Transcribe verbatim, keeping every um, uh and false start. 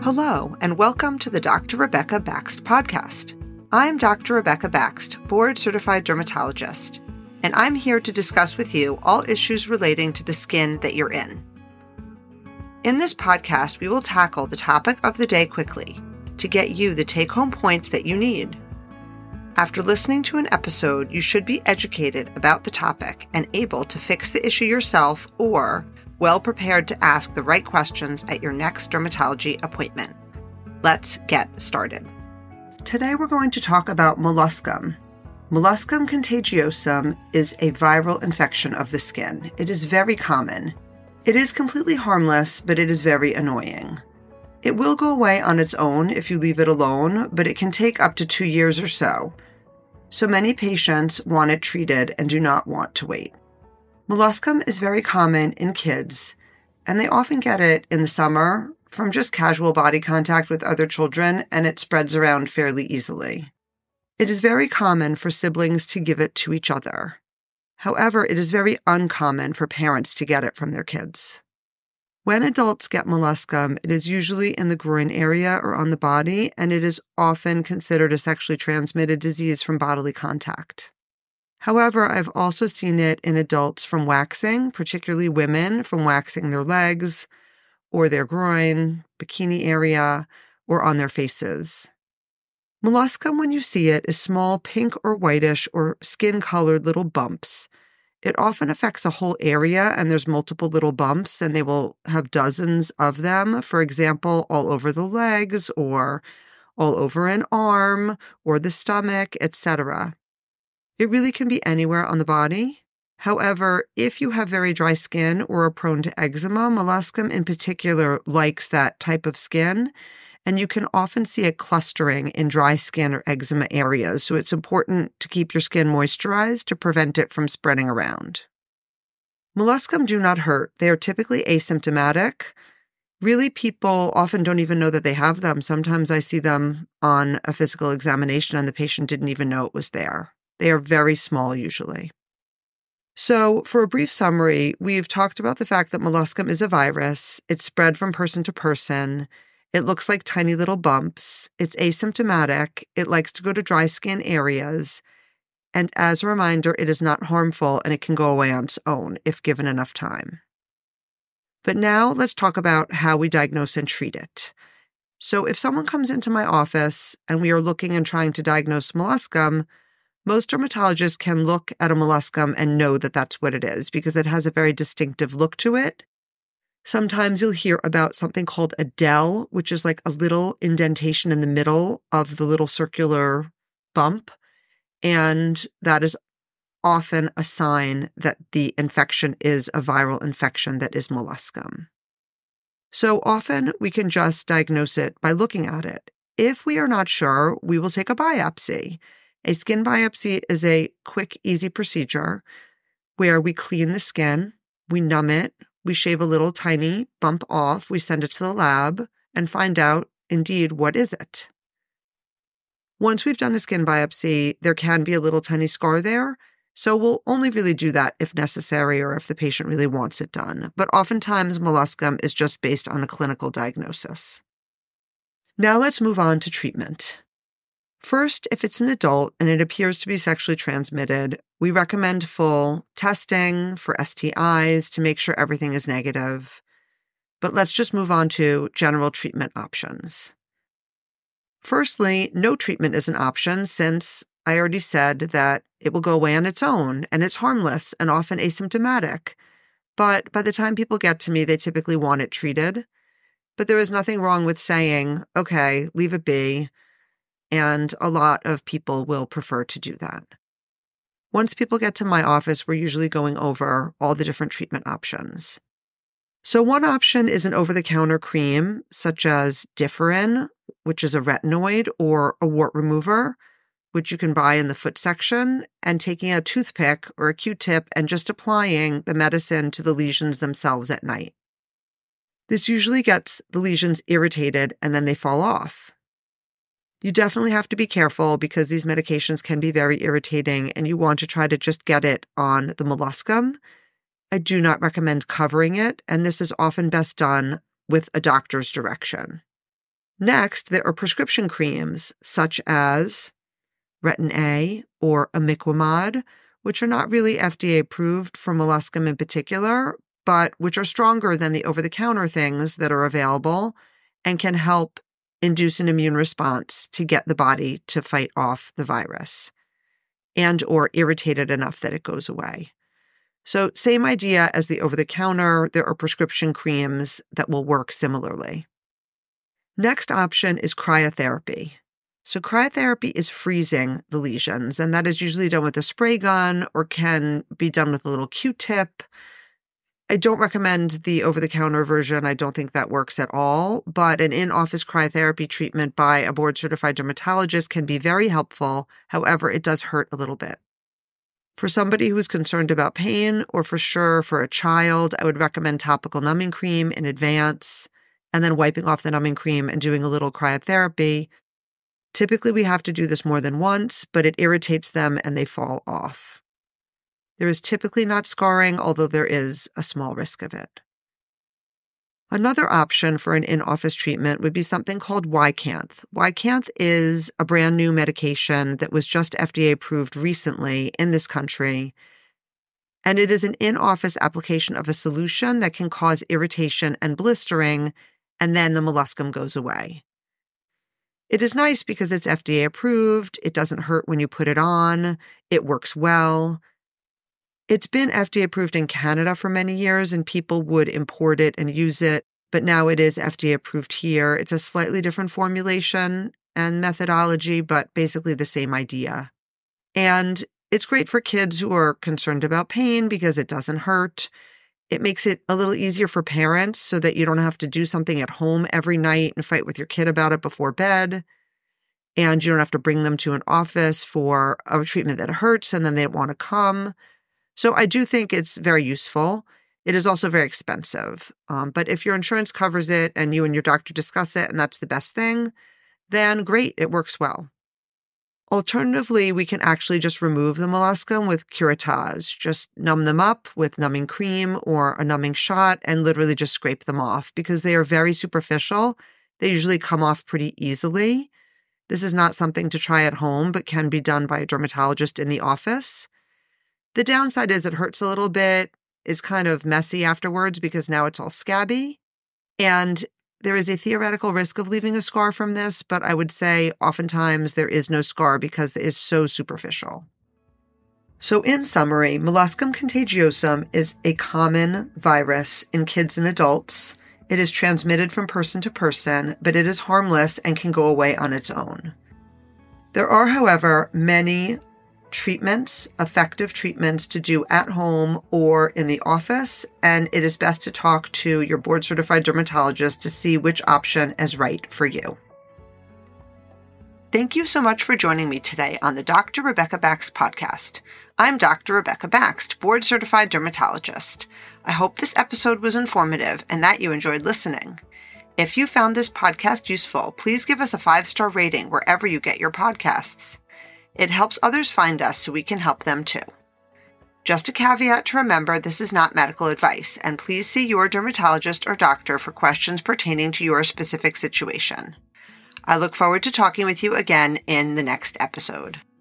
Hello, and welcome to the Doctor Rebecca Bakst podcast. I'm Doctor Rebecca Bakst, board-certified dermatologist, and I'm here to discuss with you all issues relating to the skin that you're in. In this podcast, we will tackle the topic of the day quickly to get you the take-home points that you need. After listening to an episode, you should be educated about the topic and able to fix the issue yourself or well prepared to ask the right questions at your next dermatology appointment. Let's get started. Today we're going to talk about molluscum. Molluscum contagiosum is a viral infection of the skin. It is very common. It is completely harmless, but it is very annoying. It will go away on its own if you leave it alone, but it can take up to two years or so. So many patients want it treated and do not want to wait. Molluscum is very common in kids, and they often get it in the summer from just casual body contact with other children, and it spreads around fairly easily. It is very common for siblings to give it to each other. However, it is very uncommon for parents to get it from their kids. When adults get molluscum, it is usually in the groin area or on the body, and it is often considered a sexually transmitted disease from bodily contact. However, I've also seen it in adults from waxing, particularly women from waxing their legs or their groin, bikini area, or on their faces. Molluscum, when you see it, is small pink or whitish or skin-colored little bumps. It often affects a whole area, and there's multiple little bumps, and they will have dozens of them, for example, all over the legs or all over an arm or the stomach, et cetera. It really can be anywhere on the body. However, if you have very dry skin or are prone to eczema, molluscum in particular likes that type of skin, and you can often see it clustering in dry skin or eczema areas, so it's important to keep your skin moisturized to prevent it from spreading around. Molluscum do not hurt. They are typically asymptomatic. Really, people often don't even know that they have them. Sometimes I see them on a physical examination and the patient didn't even know it was there. They are very small usually. So, for a brief summary, we've talked about the fact that molluscum is a virus. It's spread from person to person. It looks like tiny little bumps. It's asymptomatic. It likes to go to dry skin areas. And as a reminder, it is not harmful and it can go away on its own if given enough time. But now let's talk about how we diagnose and treat it. So if someone comes into my office and we are looking and trying to diagnose molluscum, most dermatologists can look at a molluscum and know that that's what it is because it has a very distinctive look to it. Sometimes you'll hear about something called a dell, which is like a little indentation in the middle of the little circular bump. And that is often a sign that the infection is a viral infection that is molluscum. So often we can just diagnose it by looking at it. If we are not sure, we will take a biopsy. A skin biopsy is a quick, easy procedure where we clean the skin, we numb it, we shave a little tiny bump off, we send it to the lab, and find out, indeed, what is it. Once we've done a skin biopsy, there can be a little tiny scar there, so we'll only really do that if necessary or if the patient really wants it done. But oftentimes, molluscum is just based on a clinical diagnosis. Now let's move on to treatment. First, if it's an adult and it appears to be sexually transmitted, we recommend full testing for S T Is to make sure everything is negative. But let's just move on to general treatment options. Firstly, no treatment is an option since I already said that it will go away on its own and it's harmless and often asymptomatic. But by the time people get to me, they typically want it treated. But there is nothing wrong with saying, okay, leave it be. And a lot of people will prefer to do that. Once people get to my office, we're usually going over all the different treatment options. So one option is an over-the-counter cream, such as Differin, which is a retinoid, or a wart remover, which you can buy in the foot section, and taking a toothpick or a Q-tip and just applying the medicine to the lesions themselves at night. This usually gets the lesions irritated and then they fall off. You definitely have to be careful because these medications can be very irritating and you want to try to just get it on the molluscum. I do not recommend covering it, and this is often best done with a doctor's direction. Next, there are prescription creams such as Retin-A or imiquimod, which are not really F D A approved for molluscum in particular, but which are stronger than the over-the-counter things that are available and can help induce an immune response to get the body to fight off the virus and or irritate it enough that it goes away. So same idea as the over-the-counter, there are prescription creams that will work similarly. Next option is cryotherapy. So cryotherapy is freezing the lesions, and that is usually done with a spray gun or can be done with a little Q-tip. I don't recommend the over-the-counter version. I don't think that works at all, but an in-office cryotherapy treatment by a board-certified dermatologist can be very helpful. However, it does hurt a little bit. For somebody who's concerned about pain, or for sure for a child, I would recommend topical numbing cream in advance, and then wiping off the numbing cream and doing a little cryotherapy. Typically, we have to do this more than once, but it irritates them and they fall off. There is typically not scarring, although there is a small risk of it. Another option for an in-office treatment would be something called YCANTH. YCANTH is a brand new medication that was just F D A approved recently in this country, and it is an in-office application of a solution that can cause irritation and blistering, and then the molluscum goes away. It is nice because it's F D A approved, it doesn't hurt when you put it on, it works well. It's been F D A approved in Canada for many years, and people would import it and use it, but now it is F D A approved here. It's a slightly different formulation and methodology, but basically the same idea. And it's great for kids who are concerned about pain because it doesn't hurt. It makes it a little easier for parents so that you don't have to do something at home every night and fight with your kid about it before bed. And you don't have to bring them to an office for a treatment that hurts and then they don't want to come. So I do think it's very useful. It is also very expensive. Um, but if your insurance covers it and you and your doctor discuss it and that's the best thing, then great, it works well. Alternatively, we can actually just remove the molluscum with curettage. Just numb them up with numbing cream or a numbing shot and literally just scrape them off because they are very superficial. They usually come off pretty easily. This is not something to try at home, but can be done by a dermatologist in the office. The downside is it hurts a little bit, is kind of messy afterwards because now it's all scabby. And there is a theoretical risk of leaving a scar from this, but I would say oftentimes there is no scar because it is so superficial. So in summary, molluscum contagiosum is a common virus in kids and adults. It is transmitted from person to person, but it is harmless and can go away on its own. There are, however, many treatments, effective treatments to do at home or in the office, and it is best to talk to your board-certified dermatologist to see which option is right for you. Thank you so much for joining me today on the Doctor Rebecca Bakst podcast. I'm Doctor Rebecca Bakst, board-certified dermatologist. I hope this episode was informative and that you enjoyed listening. If you found this podcast useful, please give us a five-star rating wherever you get your podcasts. It helps others find us so we can help them too. Just a caveat to remember, this is not medical advice, and please see your dermatologist or doctor for questions pertaining to your specific situation. I look forward to talking with you again in the next episode.